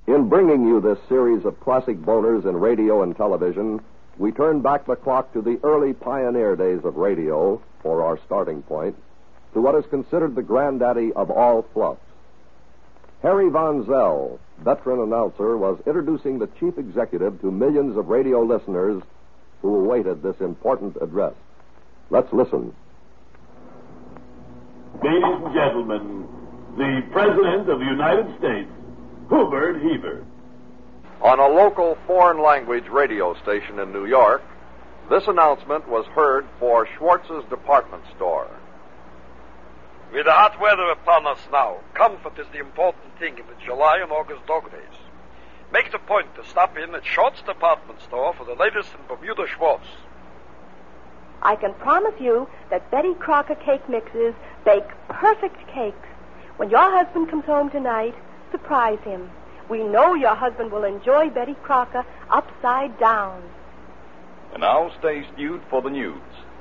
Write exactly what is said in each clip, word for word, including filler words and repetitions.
In bringing you this series of classic boners in radio and television, we turn back the clock to the early pioneer days of radio for our starting point, to what is considered the granddaddy of all fluffs. Harry Von Zell, veteran announcer, was introducing the chief executive to millions of radio listeners who awaited this important address. Let's listen. Ladies and gentlemen, the President of the United States, Hubert Heber. On a local foreign language radio station in New York, this announcement was heard for Schwartz's department store. With the hot weather upon us now, comfort is the important thing in the July and August dog days. Make it a point to stop in at Schwartz department store for the latest in Bermuda Schwartz. I can promise you that Betty Crocker cake mixes bake perfect cakes. When your husband comes home tonight, surprise him. We know your husband will enjoy Betty Crocker upside down. And now stay tuned for the news.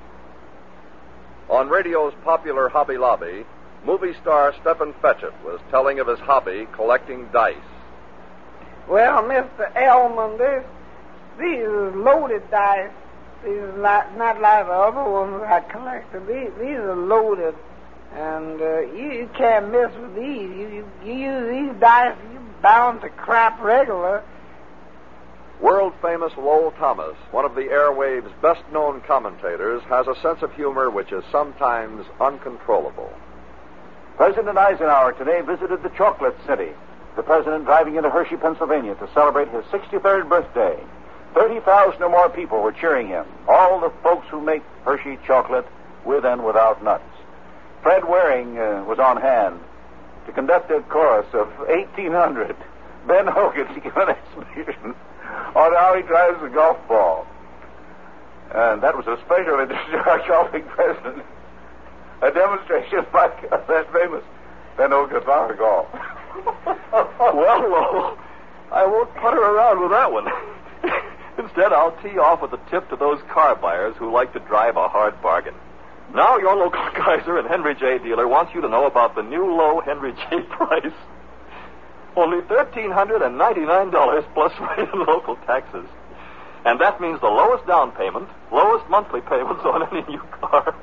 On radio's popular Hobby Lobby, movie star Stephen Fetchit was telling of his hobby collecting dice. Well, Mister Elman, this, these are loaded dice. These are not, not like the other ones I collected. These, these are loaded, and uh, you, you can't mess with these. You, you, you use these dice, you're bound to crap regular. World-famous Lowell Thomas, one of the airwave's best-known commentators, has a sense of humor which is sometimes uncontrollable. President Eisenhower today visited the Chocolate City, the president driving into Hershey, Pennsylvania to celebrate his sixty-third birthday. thirty thousand or more people were cheering him, all the folks who make Hershey chocolate with and without nuts. Fred Waring uh, was on hand to conduct a chorus of eighteen hundred. Ben Hogan to give an explanation on how he drives the golf ball. And that was especially the our golfing president. A demonstration by that famous Ben Hogan power golf. Well, Lowell, I won't putter around with that one. Instead, I'll tee off with a tip to those car buyers who like to drive a hard bargain. Now, your local Kaiser and Henry J. dealer wants you to know about the new low Henry J. price. Only one thousand three hundred ninety-nine dollars plus rate and local taxes. And that means the lowest down payment, lowest monthly payments on any new car.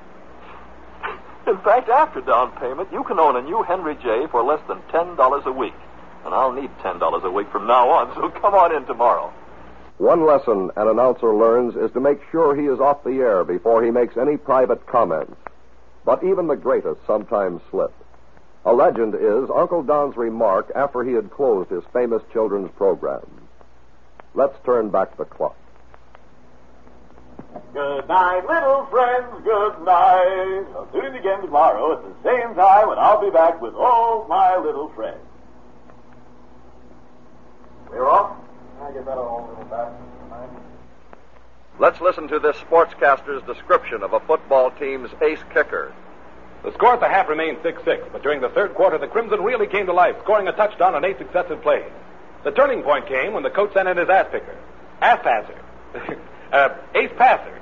In fact, after down payment, you can own a new Henry J. for less than ten dollars a week. And I'll need ten dollars a week from now on, so come on in tomorrow. One lesson an announcer learns is to make sure he is off the air before he makes any private comments. But even the greatest sometimes slip. A legend is Uncle Don's remark after he had closed his famous children's program. Let's turn back the clock. Good night, little friends, good night. I'll tune in again tomorrow at the same time, and I'll be back with all my little friends. We're off. I get that all a little back tonight. Let's listen to this sportscaster's description of a football team's ace kicker. The score at the half remained six six, but during the third quarter, the Crimson really came to life, scoring a touchdown on eight successive plays. The turning point came when the coach sent in his ass picker. Ass passer. uh, ace passer.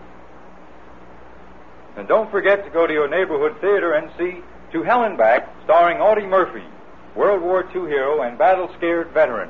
And don't forget to go to your neighborhood theater and see To Hell and Back, starring Audie Murphy, World War Two hero and battle-scared veteran.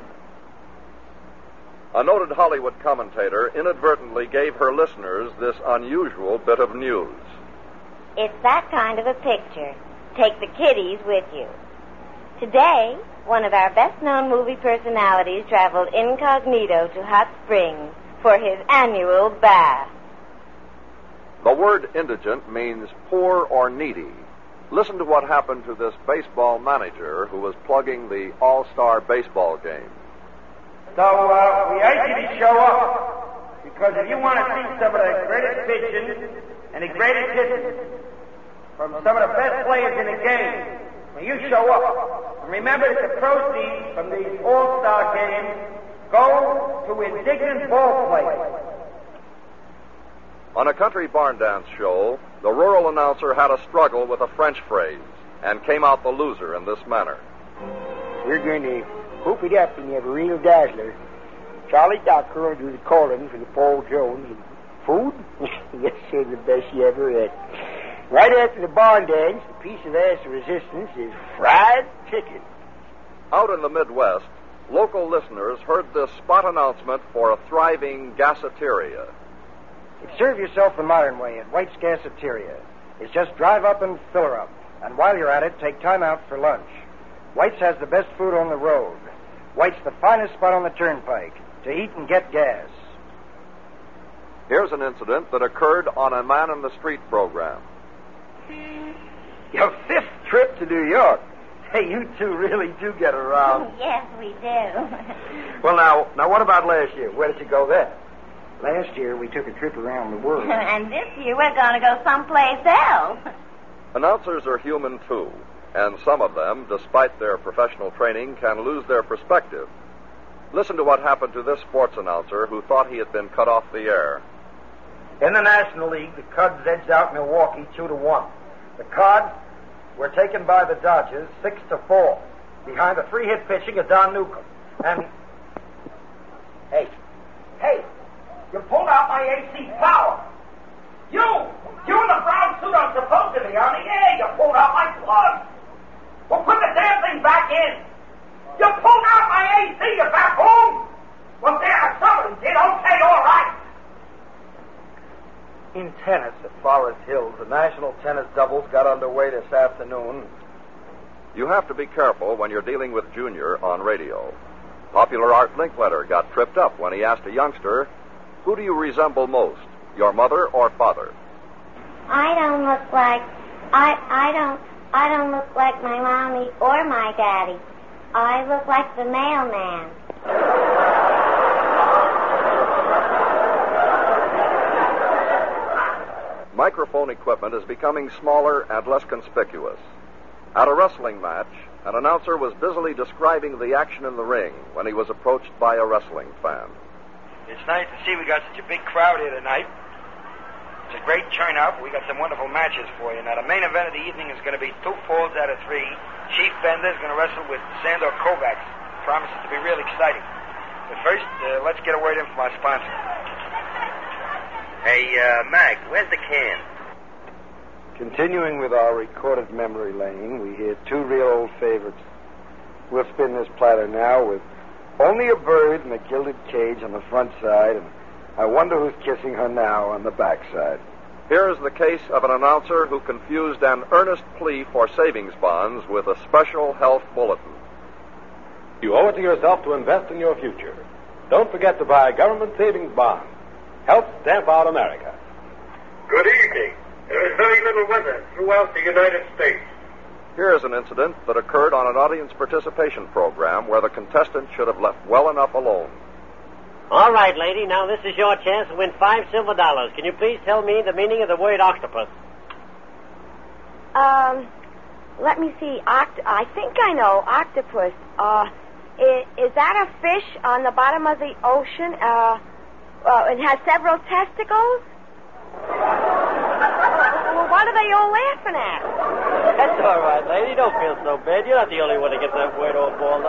A noted Hollywood commentator inadvertently gave her listeners this unusual bit of news. It's that kind of a picture. Take the kiddies with you. Today, one of our best-known movie personalities traveled incognito to Hot Springs for his annual bath. The word indigent means poor or needy. Listen to what happened to this baseball manager who was plugging the All-Star baseball game. So, uh, we urge you to show up, because if you want to see some of the greatest pitching and the greatest hitting from some of the best players in the game, when you show up, and remember that the proceeds from these All-Star games go to indigent ball players. On a country barn dance show, the rural announcer had a struggle with a French phrase and came out the loser in this manner. We're going to hoop it up and have a real dazzler. Charlie Docker will do the calling for the Paul Jones. And food? Yes, sir, the best you ever had. Right after the barn dance, the piece of ass resistance is fried chicken. Out in the Midwest, local listeners heard this spot announcement for a thriving gaseteria. Serve yourself the modern way at White's Gaseteria. It's just drive up and fill her up. And while you're at it, take time out for lunch. White's has the best food on the road. White's the finest spot on the turnpike to eat and get gas. Here's an incident that occurred on a Man in the Street program. Your fifth trip to New York. Hey, you two really do get around. Yes, we do. Well, now, now, what about last year? Where did you go then? Last year, we took a trip around the world. And this year, we're going to go someplace else. Announcers are human, too, and some of them, despite their professional training, can lose their perspective. Listen to what happened to this sports announcer who thought he had been cut off the air. In the National League, the Cubs edged out Milwaukee two to one. The Cards were taken by the Dodgers six to four, behind the three-hit pitching of Don Newcomb. And hey, hey, you pulled out my A C power. You, you in the brown suit I'm supposed to be on the air. You pulled out my plug. Well, put the damn thing back in. You pulled out my A C. You're back home. Well, there, somebody did. Okay, all right. In tennis at Forest Hills, the national tennis doubles got underway this afternoon. You have to be careful when you're dealing with Junior on radio. Popular Art Linkletter got tripped up when he asked a youngster, who do you resemble most, your mother or father? I don't look like, I, I don't, I don't look like my mommy or my daddy. I look like the mailman. Microphone equipment is becoming smaller and less conspicuous. At a wrestling match, an announcer was busily describing the action in the ring when he was approached by a wrestling fan. It's nice to see we got such a big crowd here tonight. It's a great turnout. We got some wonderful matches for you. Now, the main event of the evening is going to be two falls out of three. Chief Bender is going to wrestle with Sandor Kovacs. Promises to be real exciting. But first, uh, let's get a word in from our sponsor. Hey, uh, Mac, where's the can? Continuing with our recorded memory lane, we hear two real old favorites. We'll spin this platter now with Only a Bird in a Gilded Cage on the front side, and I Wonder Who's Kissing Her Now on the back side. Here is the case of an announcer who confused an earnest plea for savings bonds with a special health bulletin. You owe it to yourself to invest in your future. Don't forget to buy government savings bonds. Help stamp out America. Good evening. There is very little weather throughout the United States. Here is an incident that occurred on an audience participation program where the contestant should have left well enough alone. All right, lady, now this is your chance to win five silver dollars. Can you please tell me the meaning of the word octopus? Um, let me see. Oct- I think I know. Octopus. Uh, is, is that a fish on the bottom of the ocean? Uh, uh, it has several testicles? Well, what are they all laughing at? That's all right, lady. Don't feel so bad. You're not the only one to get that word all balled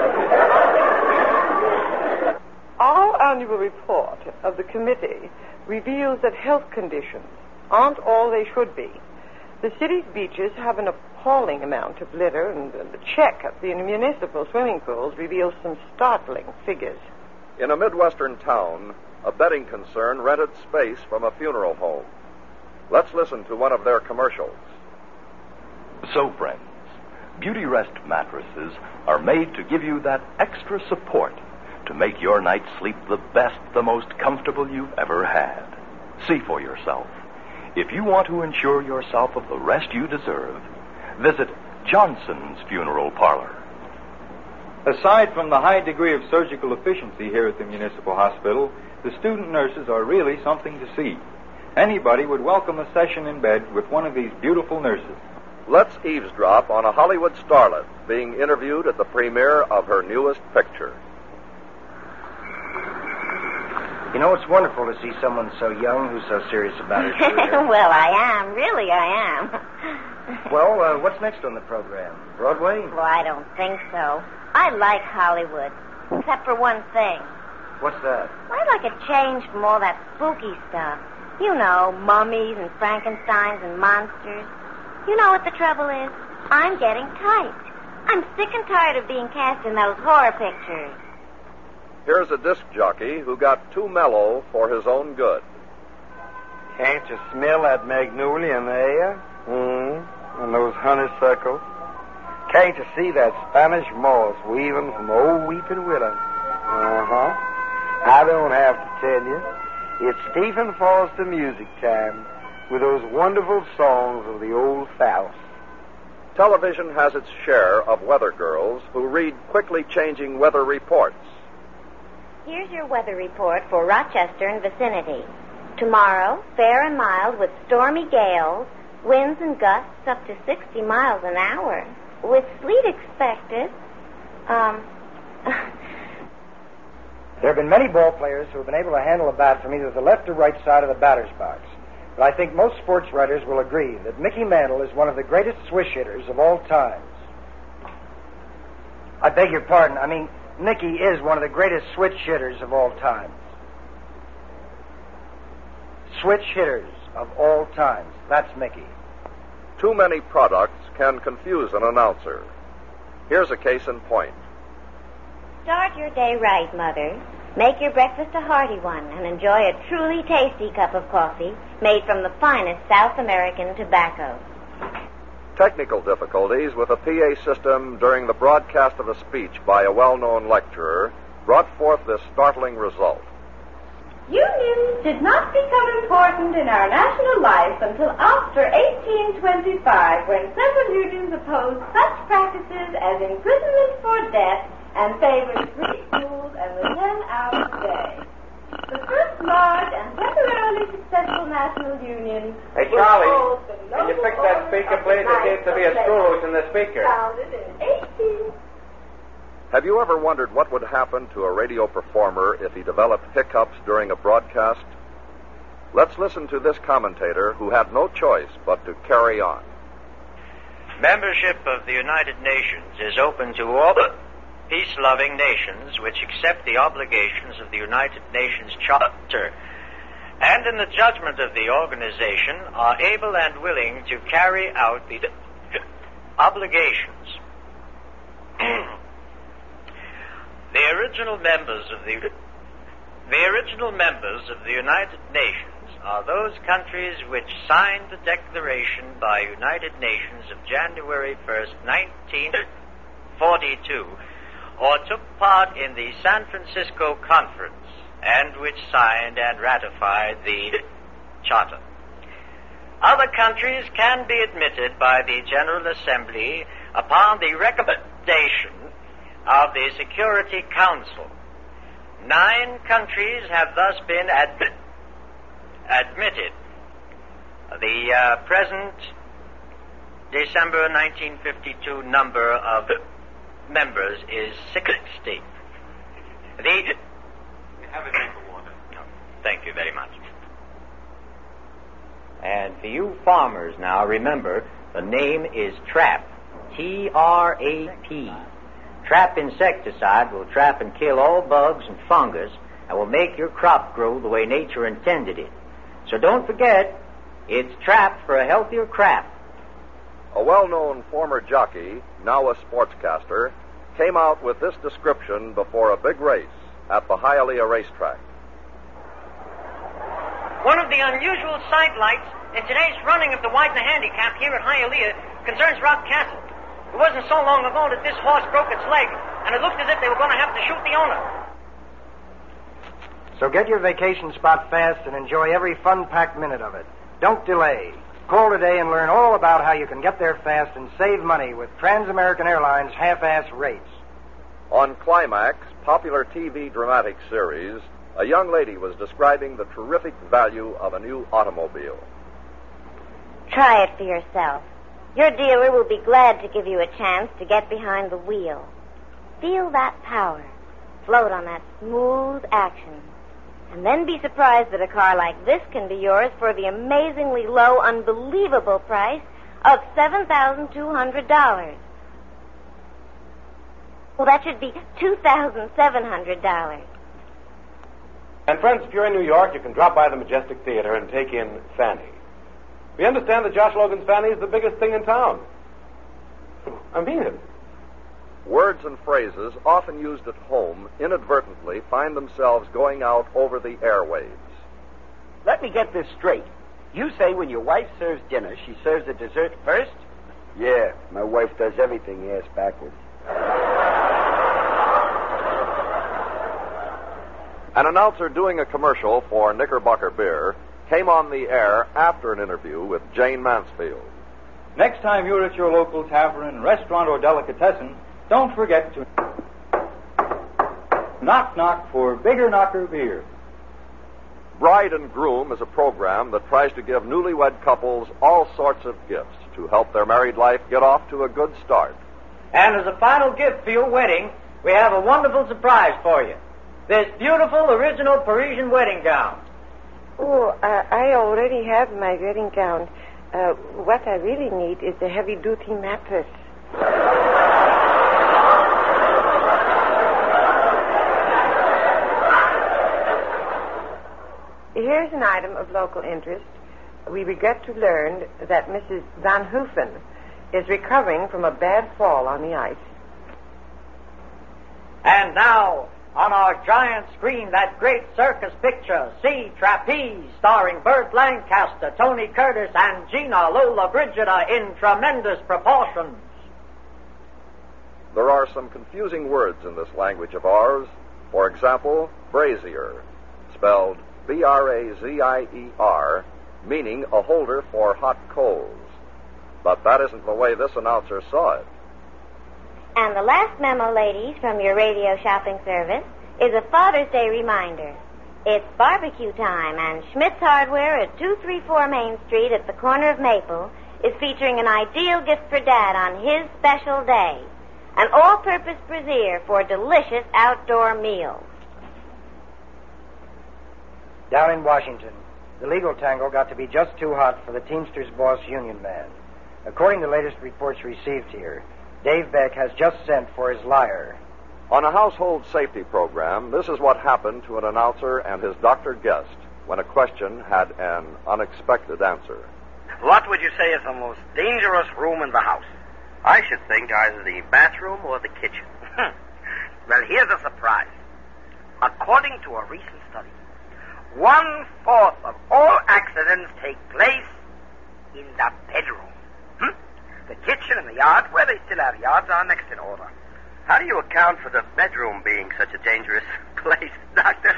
up. Our annual report of the committee reveals that health conditions aren't all they should be. The city's beaches have an appalling amount of litter, and the check at the municipal swimming pools reveals some startling figures. In a Midwestern town, a bedding concern rented space from a funeral home. Let's listen to one of their commercials. So, friends, Beauty Rest mattresses are made to give you that extra support to make your night's sleep the best, the most comfortable you've ever had. See for yourself. If you want to ensure yourself of the rest you deserve, visit Johnson's Funeral Parlor. Aside from the high degree of surgical efficiency here at the municipal hospital, the student nurses are really something to see. Anybody would welcome a session in bed with one of these beautiful nurses. Let's eavesdrop on a Hollywood starlet being interviewed at the premiere of her newest picture. You know, it's wonderful to see someone so young who's so serious about his career. Well, I am. Really, I am. Well, uh, what's next on the program? Broadway? Well, I don't think so. I like Hollywood, except for one thing. What's that? I'd like a change from all that spooky stuff. You know, mummies and Frankensteins and monsters. You know what the trouble is? I'm getting tight. I'm sick and tired of being cast in those horror pictures. Here's a disc jockey who got too mellow for his own good. Can't you smell that magnolia in the air? Hmm. And those honeysuckles? Can't you see that Spanish moss weaving from old weeping willow? Uh-huh. I don't have to tell you. It's Stephen Foster music time with those wonderful songs of the old South. Television has its share of weather girls who read quickly changing weather reports. Here's your weather report for Rochester and vicinity. Tomorrow, fair and mild with stormy gales, winds and gusts up to sixty miles an hour, with sleet expected. Um... There have been many ball players who have been able to handle a bat from either the left or right side of the batter's box. But I think most sports writers will agree that Mickey Mantle is one of the greatest swish hitters of all times. I beg your pardon. I mean, Mickey is one of the greatest switch hitters of all times. Switch hitters of all times. That's Mickey. Too many products can confuse an announcer. Here's a case in point. Start your day right, Mother. Make your breakfast a hearty one and enjoy a truly tasty cup of coffee made from the finest South American tobacco. Technical difficulties with a P A system during the broadcast of a speech by a well-known lecturer brought forth this startling result. Unions did not become important in our national life until after eighteen twenty-five, when several unions opposed such practices as imprisonment for debt and favored free schools and the ten-hour day. The first large and temporarily successful national union Hey, was Charlie, called the can you Noble fix that Orders speaker, of please? the There seems to be a Knights of screw loose in the speaker. Founded in eighteen... Have you ever wondered what would happen to a radio performer if he developed hiccups during a broadcast? Let's listen to this commentator who had no choice but to carry on. Membership of the United Nations is open to all peace-loving nations which accept the obligations of the United Nations Charter and in the judgment of the organization are able and willing to carry out the obligations. The original members of the the original members of the United Nations are those countries which signed the Declaration by United Nations of January first, nineteen forty-two, or took part in the San Francisco Conference, and which signed and ratified the Charter. Other countries can be admitted by the General Assembly upon the recommendation of the Security Council. Nine countries have thus been ad- admitted. The uh, present December nineteen fifty-two number of members is sixty. The... Have a drink of water. No, thank you very much. And for you farmers now, remember, the name is TRAP. T R A P. Trap insecticide will trap and kill all bugs and fungus and will make your crop grow the way nature intended it. So don't forget, it's Trap for a healthier crop. A well-known former jockey, now a sportscaster, came out with this description before a big race at the Hialeah racetrack. One of the unusual sidelights in today's running of the Widener Handicap here at Hialeah concerns Rock Castle. It wasn't so long ago that this horse broke its leg, and it looked as if they were going to have to shoot the owner. So get your vacation spot fast and enjoy every fun-packed minute of it. Don't delay. Call today and learn all about how you can get there fast and save money with Trans-American Airlines half-ass rates. On Climax, popular T V dramatic series, a young lady was describing the terrific value of a new automobile. Try it for yourself. Your dealer will be glad to give you a chance to get behind the wheel. Feel that power. Float on that smooth action. And then be surprised that a car like this can be yours for the amazingly low, unbelievable price of seven thousand two hundred dollars. Well, that should be two thousand seven hundred dollars. And friends, if you're in New York, you can drop by the Majestic Theater and take in Fanny. We understand that Josh Logan's Fanny is the biggest thing in town. I mean it. Words and phrases often used at home inadvertently find themselves going out over the airwaves. Let me get this straight. You say when your wife serves dinner, she serves the dessert first? Yeah, my wife does everything ass backwards. An announcer doing a commercial for Knickerbocker Beer came on the air after an interview with Jane Mansfield. Next time you're at your local tavern, restaurant, or delicatessen, don't forget to knock knock for Bigger Knocker Beer. Bride and Groom is a program that tries to give newlywed couples all sorts of gifts to help their married life get off to a good start. And as a final gift for your wedding, we have a wonderful surprise for you. This beautiful original Parisian wedding gown. Oh, uh, I already have my wedding gown. Uh, what I really need is a heavy-duty mattress. Here's an item of local interest. We regret to learn that Missus Van Hoofen is recovering from a bad fall on the ice. And now, on our giant screen, that great circus picture, See Trapeze, starring Burt Lancaster, Tony Curtis, and Gina Lollobrigida in tremendous proportions. There are some confusing words in this language of ours. For example, brazier, spelled B R A Z I E R, meaning a holder for hot coals. But that isn't the way this announcer saw it. And the last memo, ladies, from your radio shopping service is a Father's Day reminder. It's barbecue time, and Schmidt's Hardware at two thirty-four Main Street at the corner of Maple is featuring an ideal gift for Dad on his special day. An all-purpose brazier for delicious outdoor meals. Down in Washington, the legal tango got to be just too hot for the Teamsters boss union man. According to latest reports received here, Dave Beck has just sent for his liar. On a household safety program, this is what happened to an announcer and his doctor guest when a question had an unexpected answer. What would you say is the most dangerous room in the house? I should think either the bathroom or the kitchen. Well, here's a surprise. According to a recent study, one-fourth of all accidents take place in the bedroom. Hmm? The kitchen and the yard, where they still have yards, are next in order. How do you account for the bedroom being such a dangerous place, Doctor?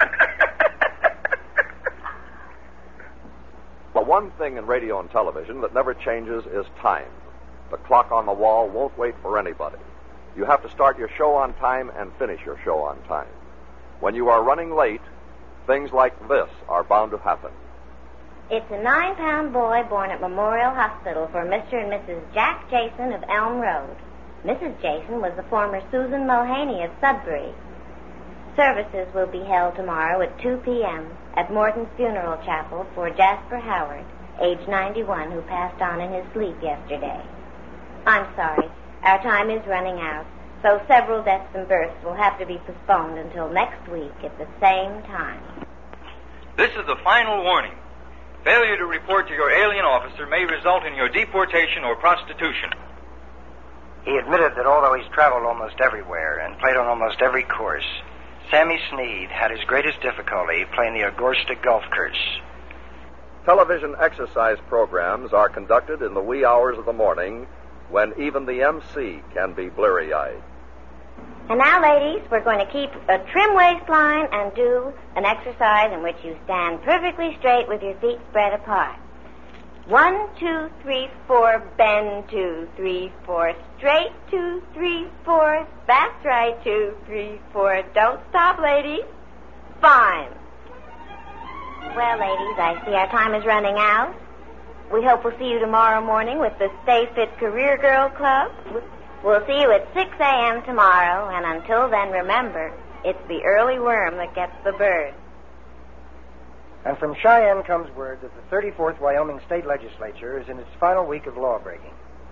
The one thing in radio and television that never changes is time. The clock on the wall won't wait for anybody. You have to start your show on time and finish your show on time. When you are running late, things like this are bound to happen. It's a nine-pound boy born at Memorial Hospital for Mister and Missus Jack Jason of Elm Road. Missus Jason was the former Susan Mulhaney of Sudbury. Services will be held tomorrow at two p.m. at Morton's Funeral Chapel for Jasper Howard, age ninety-one, who passed on in his sleep yesterday. I'm sorry, our time is running out, so several deaths and births will have to be postponed until next week at the same time. This is the final warning. Failure to report to your alien officer may result in your deportation or prostitution. He admitted that although he's traveled almost everywhere and played on almost every course, Sammy Sneed had his greatest difficulty playing the Augusta Golf Course. Television exercise programs are conducted in the wee hours of the morning when even the M C can be bleary-eyed. And now, ladies, we're going to keep a trim waistline and do an exercise in which you stand perfectly straight with your feet spread apart. One, two, three, four, bend, two, three, four, straight, two, three, four, that's right, two, three, four, don't stop, ladies. Fine. Well, ladies, I see our time is running out. We hope we'll see you tomorrow morning with the Stay Fit Career Girl Club. We'll see you at six a.m. tomorrow, and until then, remember, it's the early worm that gets the bird. And from Cheyenne comes word that the thirty-fourth Wyoming State Legislature is in its final week of lawbreaking.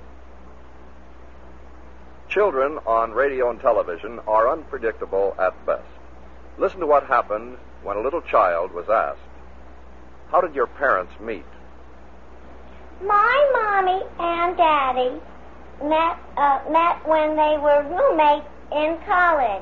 Children on radio and television are unpredictable at best. Listen to what happened when a little child was asked, "How did your parents meet?" My mommy and daddy met, uh, met when they were roommates in college.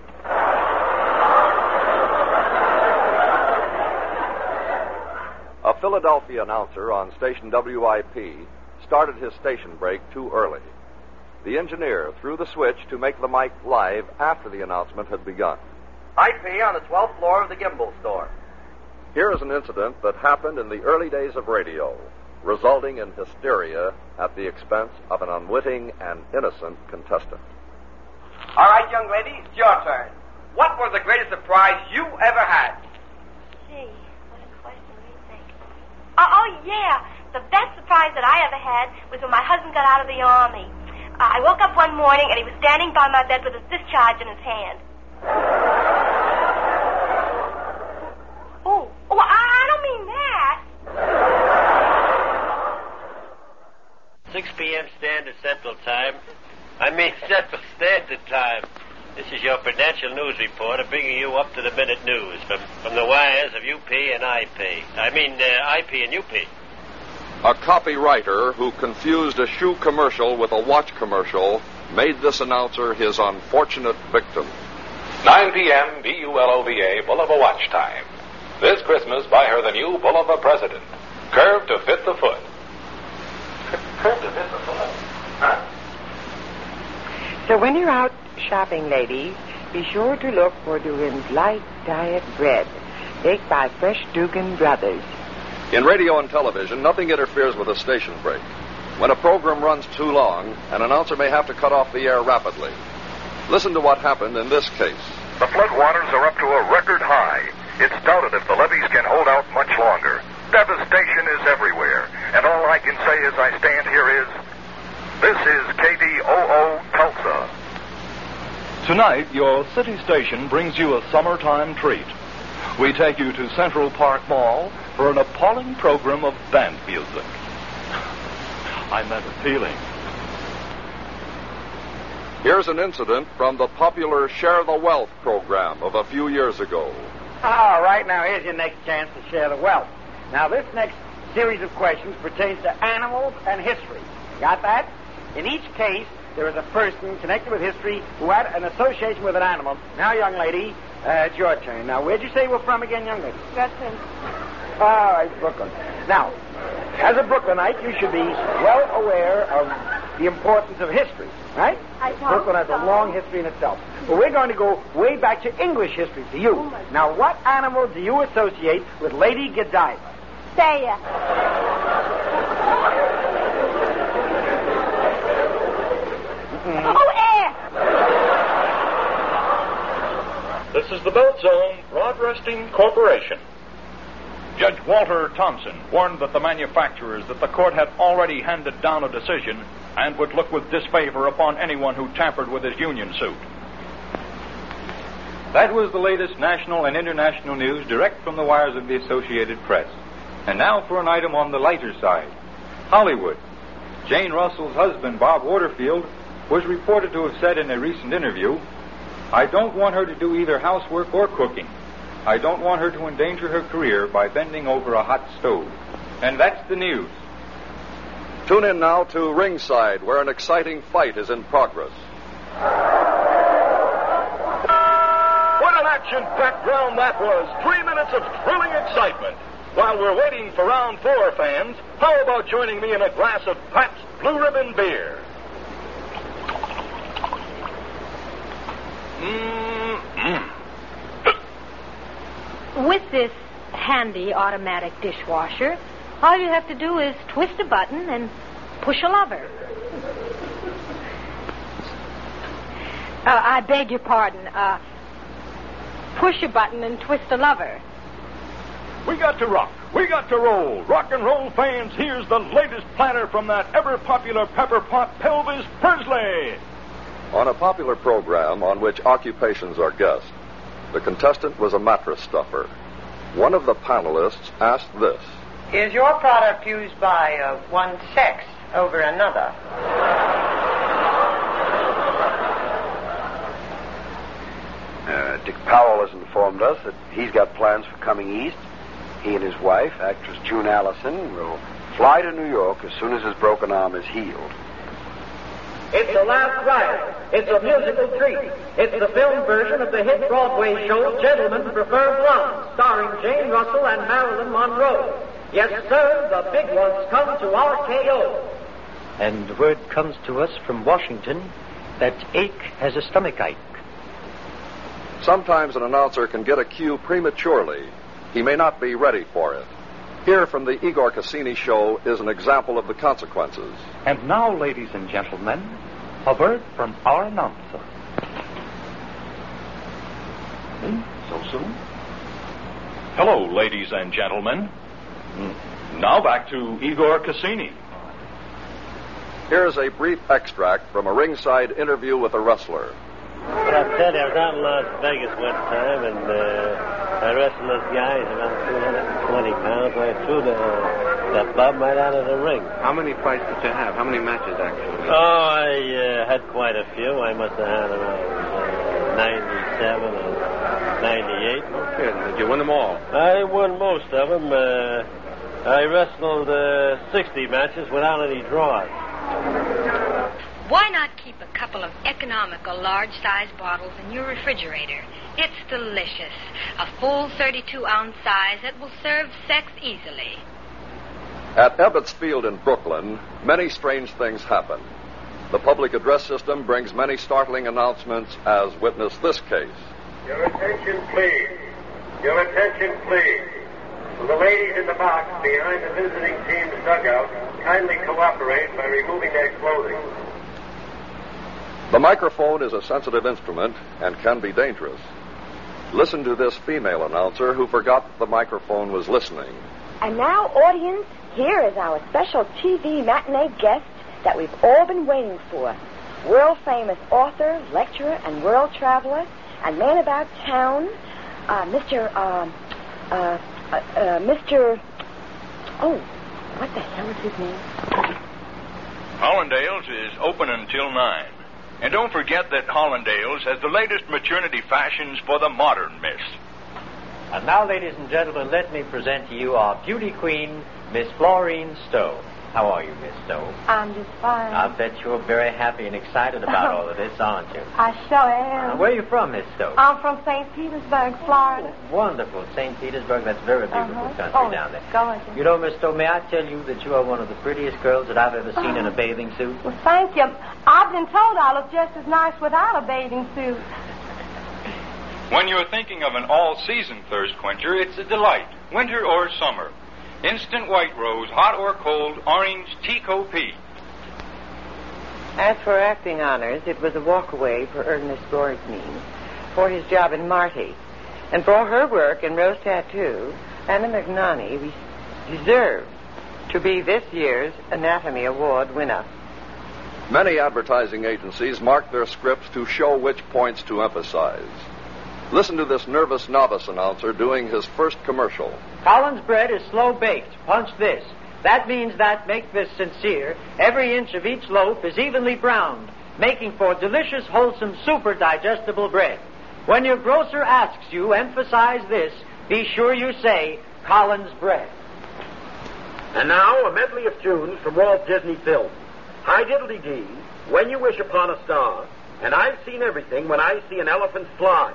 A Philadelphia announcer on station W I P started his station break too early. The engineer threw the switch to make the mic live after the announcement had begun. I P on the twelfth floor of the Gimbel store. Here is an incident that happened in the early days of radio, resulting in hysteria at the expense of an unwitting and innocent contestant. All right, young lady, it's your turn. What was the greatest surprise you ever had? Gee, what a question do you think? Oh, oh, yeah. The best surprise that I ever had was when my husband got out of the Army. Uh, I woke up one morning and he was standing by my bed with his discharge in his hand. Oh, oh, I, I don't mean that. six p.m. Standard Central Time. I mean Central Standard Time. This is your Prudential News reporter bringing you up-to-the-minute news from, from the wires of U P and I P. I mean, uh, I P and U P. A copywriter who confused a shoe commercial with a watch commercial made this announcer his unfortunate victim. nine p.m. B U L O V A, Bulova Watch Time. This Christmas, buy her the new Bulova President. Curved to fit the foot. Curved to fit the foot? Huh? So when you're out shopping, ladies, be sure to look for Dugan's Light Diet Bread, baked by Fresh Dugan Brothers. In radio and television, nothing interferes with a station break. When a program runs too long, an announcer may have to cut off the air rapidly. Listen to what happened in this case. The floodwaters are up to a record high. It's doubted if the levees can hold out much longer. Devastation is everywhere. And all I can say as I stand here is, this is K D O O Tulsa. Tonight, your city station brings you a summertime treat. We take you to Central Park Mall for an appalling program of band music. I meant a feeling. Here's an incident from the popular Share the Wealth program of a few years ago. All right, now here's your next chance to share the wealth. Now, this next series of questions pertains to animals and history. Got that? In each case, there is a person connected with history who had an association with an animal. Now, young lady, uh, it's your turn. Now, where'd you say you were from again, young lady? Brooklyn. All right, Brooklyn. Now, as a Brooklynite, you should be well aware of the importance of history, right? I thought Brooklyn has so. a long history in itself. But we're going to go way back to English history for you. Oh, now, what animal do you associate with Lady Godiva? Say ya. Oh, air! This is the Belt Zone Broadcasting Corporation. Judge Walter Thompson warned that the manufacturers that the court had already handed down a decision and would look with disfavor upon anyone who tampered with his union suit. That was the latest national and international news direct from the wires of the Associated Press. And now for an item on the lighter side. Hollywood. Jane Russell's husband, Bob Waterfield, was reported to have said in a recent interview, "I don't want her to do either housework or cooking. I don't want her to endanger her career by bending over a hot stove." And that's the news. Tune in now to Ringside, where an exciting fight is in progress. What an action-packed round that was. Three minutes of thrilling excitement. While we're waiting for round four, fans, how about joining me in a glass of Pabst Blue Ribbon beer? Mm-mm. With this handy automatic dishwasher, all you have to do is twist a button and push a lever. Uh, I beg your pardon. Uh, push a button and twist a lever. We got to rock. We got to roll. Rock and roll fans, here's the latest platter from that ever-popular pepper pot, Pelvis Presley. On a popular program on which occupations are guessed, the contestant was a mattress stuffer. One of the panelists asked this. Is your product used by uh, one sex over another? Uh, Dick Powell has informed us that he's got plans for coming east. He and his wife, actress June Allison, will fly to New York as soon as his broken arm is healed. It's The Last Riot. It's a musical treat. It's the film version of the hit Broadway show Gentlemen Prefer Blondes, starring Jane Russell and Marilyn Monroe. Yes, sir, the big ones come to R K O. And word comes to us from Washington that Ake has a stomach ache. Sometimes an announcer can get a cue prematurely. He may not be ready for it. Here from the Igor Cassini Show is an example of the consequences. And now, ladies and gentlemen, a word from our announcer. Hmm? So soon? Hello, ladies and gentlemen. Now back to Igor Cassini. Here's a brief extract from a ringside interview with a wrestler. But I tell you, I was out in Las Vegas one time, and uh, I wrestled those guys around two hundred twenty pounds. I threw the, the bum right out of the ring. How many fights did you have? How many matches, actually? Oh, I uh, had quite a few. I must have had around uh, ninety-seven or ninety-eight. Okay, did you win them all? I won most of them. Uh, I wrestled uh, sixty matches without any draws. Why not keep a couple of economical large-size bottles in your refrigerator? It's delicious. A full thirty-two ounce size that will serve sex easily. At Ebbets Field in Brooklyn, many strange things happen. The public address system brings many startling announcements, as witness this case. Your attention, please. Your attention, please. Will the ladies in the box behind the visiting team's dugout kindly cooperate by removing their clothing? The microphone is a sensitive instrument and can be dangerous. Listen to this female announcer who forgot that the microphone was listening. And now, audience, here is our special T V matinee guest that we've all been waiting for. World-famous author, lecturer, and world traveler, and man about town, uh, Mister, uh, uh, uh, uh, Mister Oh, what the hell is his name? Hollandale's is open until nine. And don't forget that Hollandale's has the latest maternity fashions for the modern miss. And now, ladies and gentlemen, let me present to you our beauty queen, Miss Florine Stowe. How are you, Miss Stowe? I'm just fine. I bet you're very happy and excited about all of this, aren't you? I sure am. Uh, where are you from, Miss Stowe? I'm from Saint Petersburg, Florida. Wonderful. Saint Petersburg, that's a very beautiful Uh-huh. country Oh, down there. gorgeous. You know, Miss Stowe, may I tell you that you are one of the prettiest girls that I've ever seen in a bathing suit? Well, thank you. I've been told I look just as nice without a bathing suit. When you're thinking of an all-season thirst quencher, it's a delight, winter or summer. Instant White Rose, hot or cold, orange Tico P. As for acting honors, it was a walk-away for Ernest Borgnine for his job in Marty. And for her work in Rose Tattoo, Anna Magnani re- deserved to be this year's Anatomy Award winner. Many advertising agencies mark their scripts to show which points to emphasize. Listen to this nervous novice announcer doing his first commercial. Collins bread is slow baked. Punch this. That means that, make this sincere, every inch of each loaf is evenly browned, making for delicious, wholesome, super digestible bread. When your grocer asks you, emphasize this, be sure you say, Collins bread. And now, a medley of tunes from Walt Disney Films. Hi Diddly Dee, When You Wish Upon a Star, and I've seen everything when I see an elephant fly.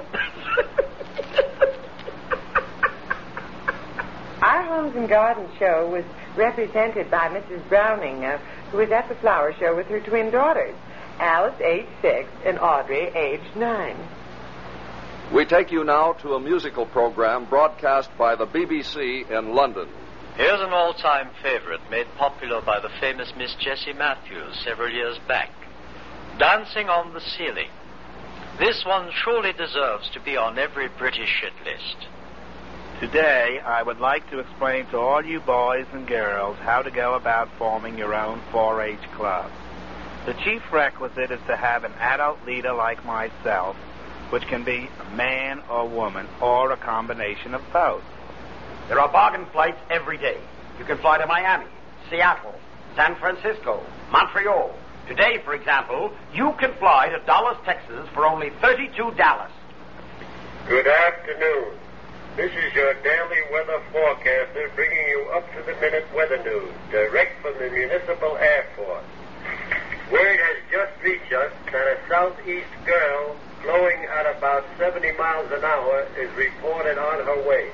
Our Homes and Gardens show was represented by Missus Browning, uh, who was at the flower show with her twin daughters, Alice, age six, and Audrey, age nine. We take you now to a musical program broadcast by the B B C in London. Here's an all-time favorite made popular by the famous Miss Jessie Matthews several years back. Dancing on the Ceiling. This one surely deserves to be on every British hit list. Today, I would like to explain to all you boys and girls how to go about forming your own four H club. The chief requisite is to have an adult leader like myself, which can be a man or woman or a combination of both. There are bargain flights every day. You can fly to Miami, Seattle, San Francisco, Montreal. Today, for example, you can fly to Dallas, Texas for only thirty-two dollars. Good afternoon. This is your daily weather forecaster bringing you up-to-the-minute weather news direct from the municipal airport. Word has just reached us that a southeast girl flowing at about seventy miles an hour is reported on her way.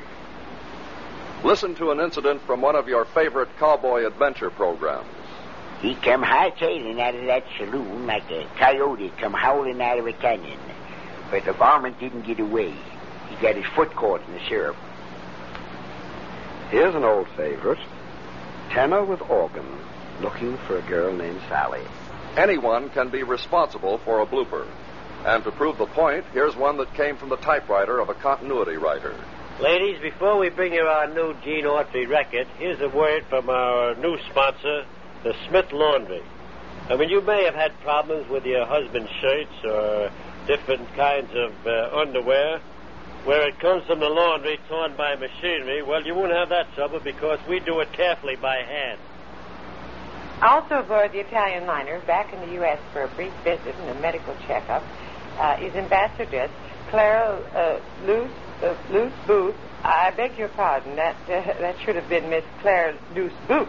Listen to an incident from one of your favorite cowboy adventure programs. He come hightailing out of that saloon like a coyote come howling out of a canyon. But the varmint didn't get away. He got his foot caught in the syrup. Here's an old favorite. Tenor with organ looking for a girl named Sally. Anyone can be responsible for a blooper. And to prove the point, here's one that came from the typewriter of a continuity writer. Ladies, before we bring you our new Gene Autry record, here's a word from our new sponsor, the Smith Laundry. I mean, you may have had problems with your husband's shirts or different kinds of uh, underwear. Where it comes from the laundry torn by machinery, well, you won't have that trouble because we do it carefully by hand. Also aboard the Italian liner, back in the U S for a brief visit and a medical checkup, uh, is Ambassadress Clara uh, Luce, uh, Luce Booth. I beg your pardon. That uh, that should have been Miss Clara Luce Booth.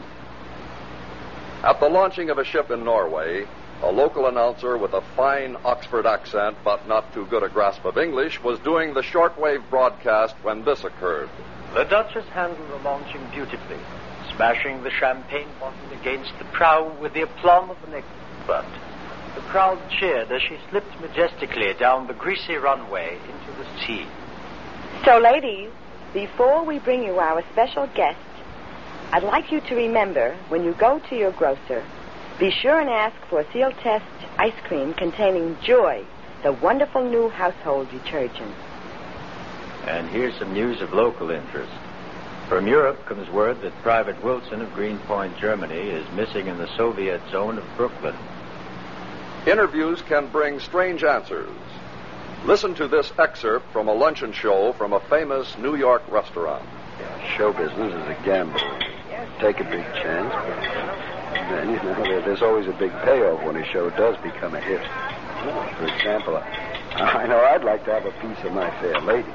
At the launching of a ship in Norway, a local announcer with a fine Oxford accent but not too good a grasp of English was doing the shortwave broadcast when this occurred. The Duchess handled the launching beautifully, smashing the champagne bottle against the prow with the aplomb of an expert. The crowd cheered as she slipped majestically down the greasy runway into the sea. So, ladies, before we bring you our special guest, I'd like you to remember, when you go to your grocer, be sure and ask for Seal Test ice cream containing Joy, the wonderful new household detergent. And here's some news of local interest. From Europe comes word that Private Wilson of Greenpoint, Germany, is missing in the Soviet zone of Brooklyn. Interviews can bring strange answers. Listen to this excerpt from a luncheon show from a famous New York restaurant. Show business is a gamble. Take a big chance, but then, you know, there, there's always a big payoff when a show does become a hit. For example, I, I know I'd like to have a piece of My Fair Lady.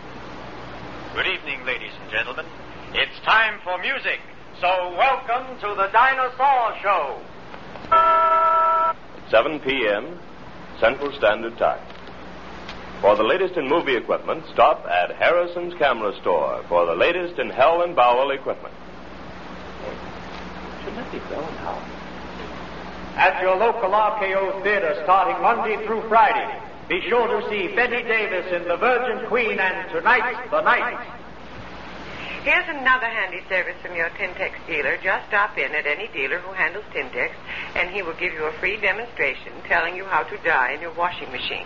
Good evening, ladies and gentlemen. It's time for music, so welcome to the Dinosaur Show. seven p.m. Central Standard Time. For the latest in movie equipment, stop at Harrison's Camera Store for the latest in Hell and Bowell equipment. Shouldn't it be going now? At your local R K O theater starting Monday through Friday, be sure to see Betty Davis in The Virgin Queen and Tonight's the Night. Here's another handy service from your Tintex dealer. Just stop in at any dealer who handles Tintex, and he will give you a free demonstration telling you how to dye in your washing machine.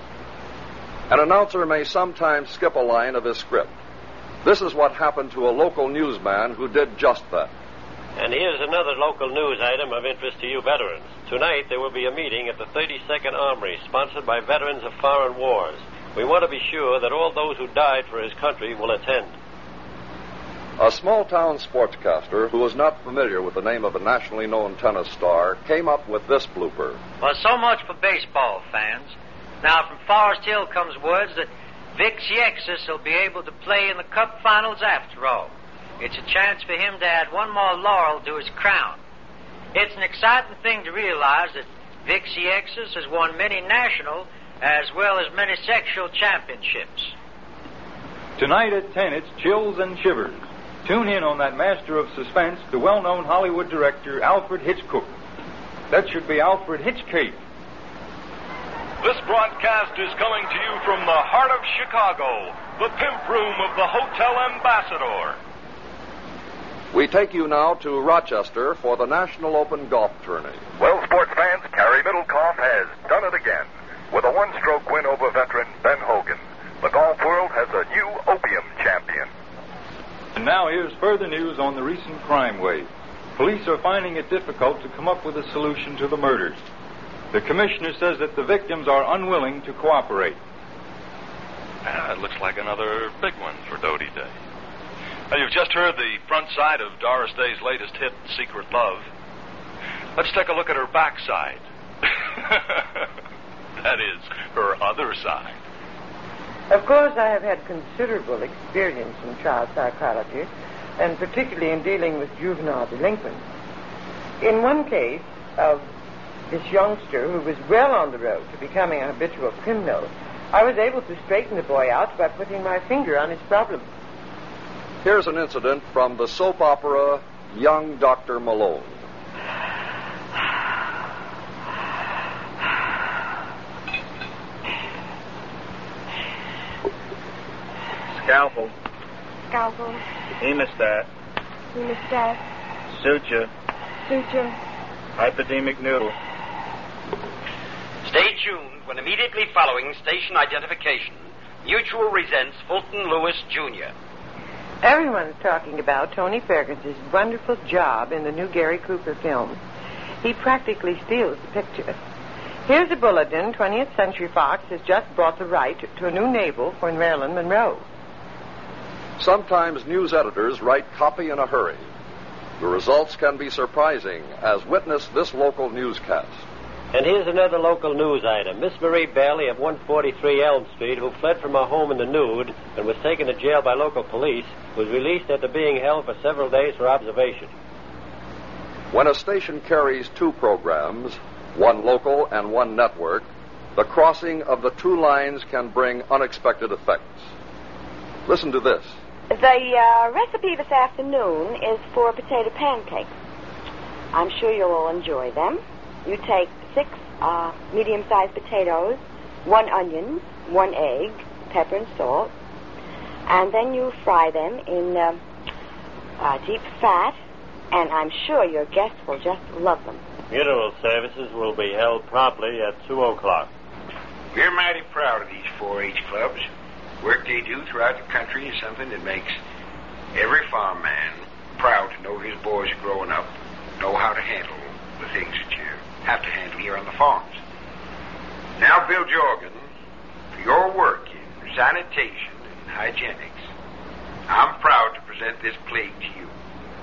An announcer may sometimes skip a line of his script. This is what happened to a local newsman who did just that. And here's another local news item of interest to you veterans. Tonight there will be a meeting at the thirty-second Armory, sponsored by veterans of foreign wars. We want to be sure that all those who died for his country will attend. A small-town sportscaster who was not familiar with the name of a nationally known tennis star came up with this blooper. Well, so much for baseball fans. Now, from Forest Hill comes words that Vic Siexis will be able to play in the Cup Finals after all. It's a chance for him to add one more laurel to his crown. It's an exciting thing to realize that Vic Siexis has won many national as well as many sexual championships. Tonight at ten, it's Chills and Shivers. Tune in on that master of suspense, the well-known Hollywood director Alfred Hitchcock. That should be Alfred Hitchcake. This broadcast is coming to you from the heart of Chicago, the pimp room of the Hotel Ambassador. We take you now to Rochester for the National Open Golf Tourney. Well, sports fans, Carrie Middlecoff has done it again. With a one-stroke win over veteran Ben Hogan, the golf world has a new opium champion. And now here's further news on the recent crime wave. Police are finding it difficult to come up with a solution to the murders. The commissioner says that the victims are unwilling to cooperate. Ah, it looks like another big one for Dodie Day. Now, you've just heard the front side of Doris Day's latest hit, Secret Love. Let's take a look at her backside. That is, her other side. Of course, I have had considerable experience in child psychology, and particularly in dealing with juvenile delinquents. In one case of this youngster who was well on the road to becoming a habitual criminal, I was able to straighten the boy out by putting my finger on his problem. Here's an incident from the soap opera Young Doctor Malone. Scalpel. Scalpel. Hemostat. Hemostat. Suture. Suture. Hypodermic needle. Stay tuned when immediately following station identification, Mutual presents Fulton Lewis, Junior Everyone's talking about Tony Ferguson's wonderful job in the new Gary Cooper film. He practically steals the picture. Here's a bulletin. twentieth Century Fox has just bought the right to a new naval for Marilyn Monroe. Sometimes news editors write copy in a hurry. The results can be surprising, as witness this local newscast. And here's another local news item. Miss Marie Bailey of one forty-three Elm Street, who fled from her home in the nude and was taken to jail by local police, was released after being held for several days for observation. When a station carries two programs, one local and one network, the crossing of the two lines can bring unexpected effects. Listen to this. The uh, recipe this afternoon is for potato pancakes. I'm sure you'll all enjoy them. You take six uh, medium-sized potatoes, one onion, one egg, pepper and salt, and then you fry them in uh, uh, deep fat, and I'm sure your guests will just love them. Funeral services will be held promptly at two o'clock. We're mighty proud of these four H clubs. Work they do throughout the country is something that makes every farm man proud to know his boys are growing up, know how to handle the things that you have to handle here on the farms. Now, Bill Jorgen, for your work in sanitation and hygienics, I'm proud to present this plague to you.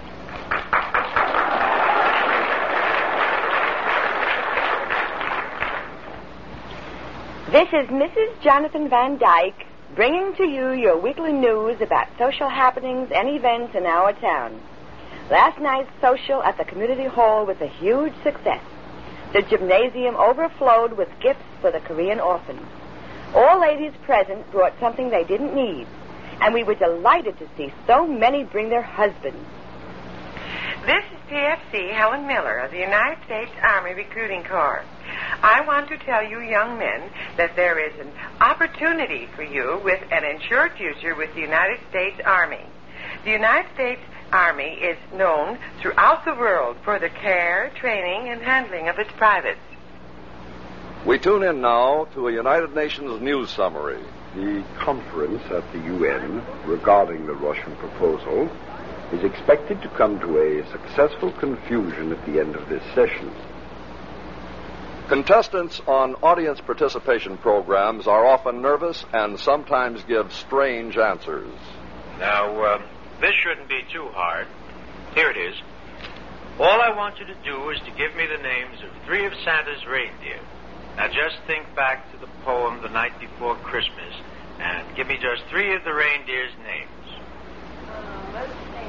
This is Missus Jonathan Van Dyke bringing to you your weekly news about social happenings and events in our town. Last night's social at the community hall was a huge success. The gymnasium overflowed with gifts for the Korean orphans. All ladies present brought something they didn't need, and we were delighted to see so many bring their husbands. This is P F C Helen Miller of the United States Army Recruiting Corps. I want to tell you young men that there is an opportunity for you with an insured future with the United States Army. The United States Army is known throughout the world for the care, training, and handling of its privates. We tune in now to a United Nations news summary. The conference at the U N regarding the Russian proposal is expected to come to a successful conclusion at the end of this session. Contestants on audience participation programs are often nervous and sometimes give strange answers. Now, uh, this shouldn't be too hard. Here it is. All I want you to do is to give me the names of three of Santa's reindeer. Now, just think back to the poem The Night Before Christmas and give me just three of the reindeer's names. Uh, let's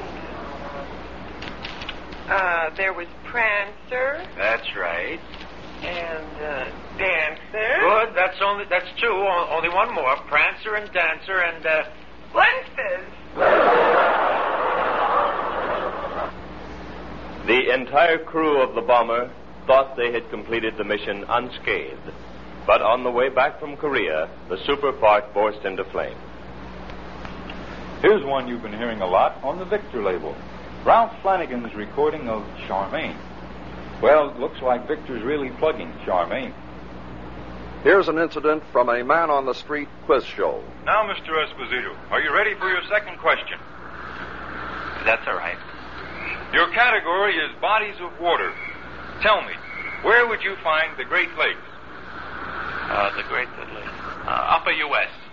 see. Uh, there was Prancer. That's right. And uh, Dancer. Good. That's only that's two. O- only one more. Prancer and Dancer and uh, Flinces. The entire crew of the bomber thought they had completed the mission unscathed. But on the way back from Korea, the super part burst into flame. Here's one you've been hearing a lot on the Victor label. Ralph Flanagan's recording of Charmaine. Well, it looks like Victor's really plugging Charmaine. Here's an incident from a man-on-the-street quiz show. Now, Mister Esposito, are you ready for your second question? That's all right. Your category is bodies of water. Tell me, where would you find the Great Lakes? Uh, the Great Lakes. Uh, Upper U S